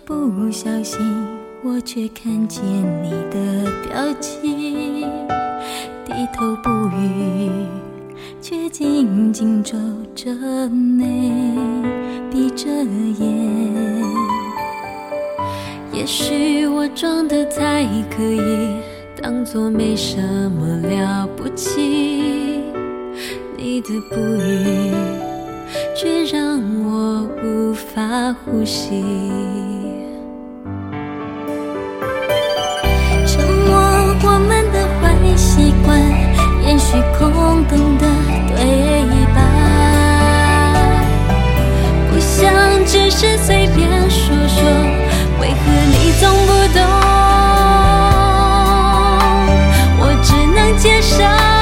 不小心，我却看见你的表情，低头不语，却紧紧皱着眉，闭着眼。也许我装得太刻意，当作没什么了不起，你的不语却让我无法呼吸。沉默我们的坏习惯，延续空洞的对白，不想只是随便说说，为何你总不懂？我只能接受。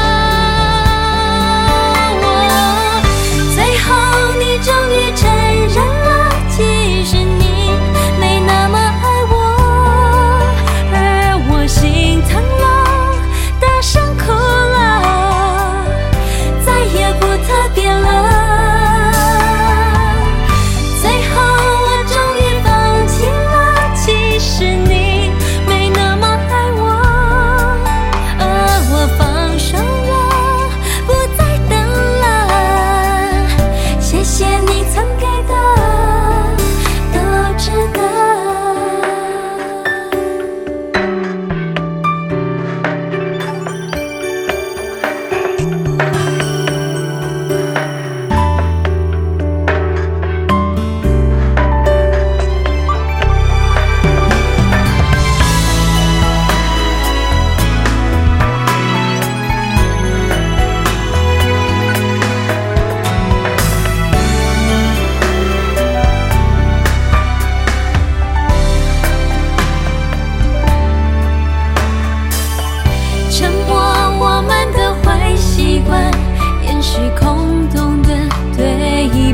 最后你终于承认了，其实你没那么爱我，而我心疼了，大声哭了，再也不特别了。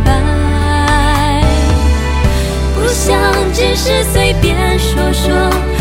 只是随便说说。